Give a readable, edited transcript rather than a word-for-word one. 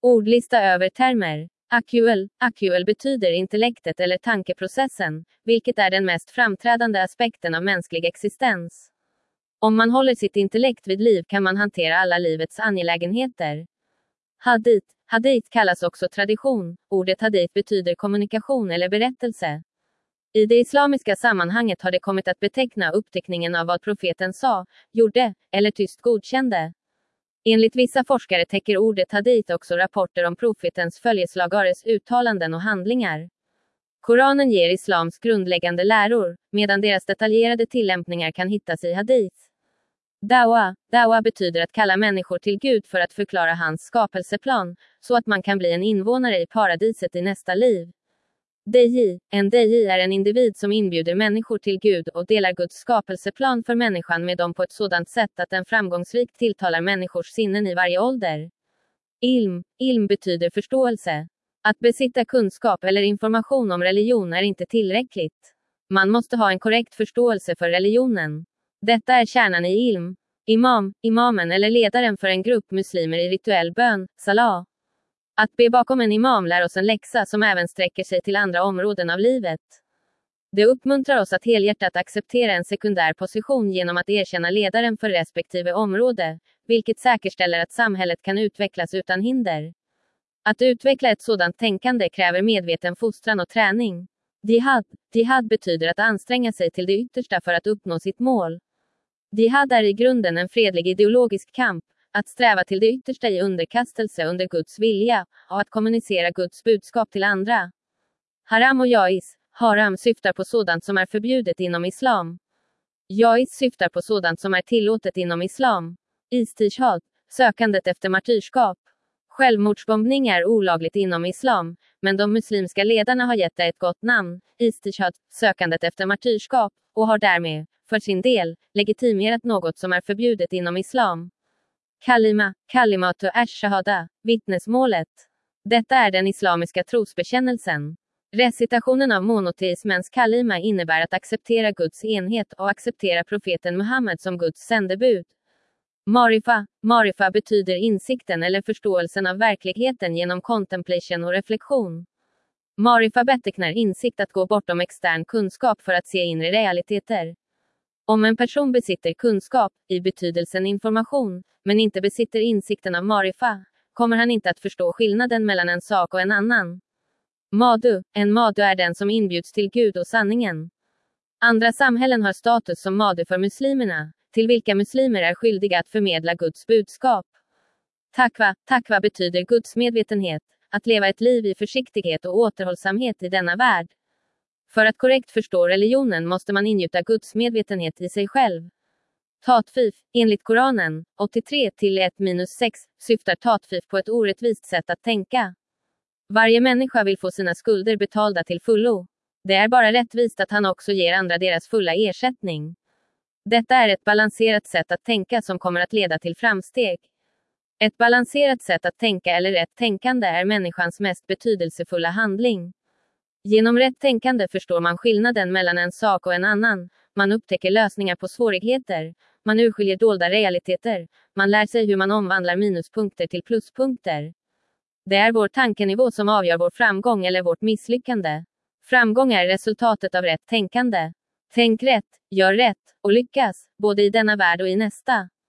Ordlista över termer. Aktuell betyder intellektet eller tankeprocessen, vilket är den mest framträdande aspekten av mänsklig existens. Om man håller sitt intellekt vid liv kan man hantera alla livets angelägenheter. Hadith kallas också tradition. Ordet hadith betyder kommunikation eller berättelse. I det islamiska sammanhanget har det kommit att beteckna uppteckningen av vad profeten sa, gjorde, eller tyst godkände. Enligt vissa forskare täcker ordet hadith också rapporter om profetens följeslagares uttalanden och handlingar. Koranen ger islams grundläggande läror, medan deras detaljerade tillämpningar kan hittas i hadith. Dawa betyder att kalla människor till Gud för att förklara hans skapelseplan, så att man kan bli en invånare i paradiset i nästa liv. En deji är en individ som inbjuder människor till Gud och delar Guds skapelseplan för människan med dem på ett sådant sätt att den framgångsrikt tilltalar människors sinnen i varje ålder. Ilm betyder förståelse. Att besitta kunskap eller information om religion är inte tillräckligt. Man måste ha en korrekt förståelse för religionen. Detta är kärnan i ilm. Imamen eller ledaren för en grupp muslimer i rituell bön, salah. Att be bakom en imam lär oss en läxa som även sträcker sig till andra områden av livet. Det uppmuntrar oss att helhjärtat acceptera en sekundär position genom att erkänna ledaren för respektive område, vilket säkerställer att samhället kan utvecklas utan hinder. Att utveckla ett sådant tänkande kräver medveten fostran och träning. Jihad betyder att anstränga sig till det yttersta för att uppnå sitt mål. Jihad är i grunden en fredlig ideologisk kamp, att sträva till det yttersta i underkastelse under Guds vilja, och att kommunicera Guds budskap till andra. Haram och jais. Haram syftar på sådant som är förbjudet inom islam. Jais syftar på sådant som är tillåtet inom islam. Istishad, sökandet efter martyrskap. Självmordsbombning är olagligt inom islam, men de muslimska ledarna har gett det ett gott namn, istishad, sökandet efter martyrskap, och har därmed, för sin del, legitimerat något som är förbjudet inom islam. Kalimatu ash-shahada, vittnesmålet. Detta är den islamiska trosbekännelsen. Recitationen av monoteismens kalima innebär att acceptera Guds enhet och acceptera profeten Muhammed som Guds sändebud. Marifa betyder insikten eller förståelsen av verkligheten genom contemplation och reflektion. Marifa betecknar insikt att gå bortom extern kunskap för att se inre realiteter. Om en person besitter kunskap, i betydelsen information, men inte besitter insikten av marifa, kommer han inte att förstå skillnaden mellan en sak och en annan. En madu är den som inbjuds till Gud och sanningen. Andra samhällen har status som madu för muslimerna, till vilka muslimer är skyldiga att förmedla Guds budskap. Takva betyder Guds medvetenhet, att leva ett liv i försiktighet och återhållsamhet i denna värld. För att korrekt förstå religionen måste man ingjuta Guds medvetenhet i sig själv. Tatfif, enligt Koranen, 83-1-6, syftar tatfif på ett orättvist sätt att tänka. Varje människa vill få sina skulder betalda till fullo. Det är bara rättvist att han också ger andra deras fulla ersättning. Detta är ett balanserat sätt att tänka som kommer att leda till framsteg. Ett balanserat sätt att tänka eller rätt tänkande är människans mest betydelsefulla handling. Genom rätt tänkande förstår man skillnaden mellan en sak och en annan, man upptäcker lösningar på svårigheter, man urskiljer dolda realiteter, man lär sig hur man omvandlar minuspunkter till pluspunkter. Det är vår tankenivå som avgör vår framgång eller vårt misslyckande. Framgång är resultatet av rätt tänkande. Tänk rätt, gör rätt, och lyckas, både i denna värld och i nästa.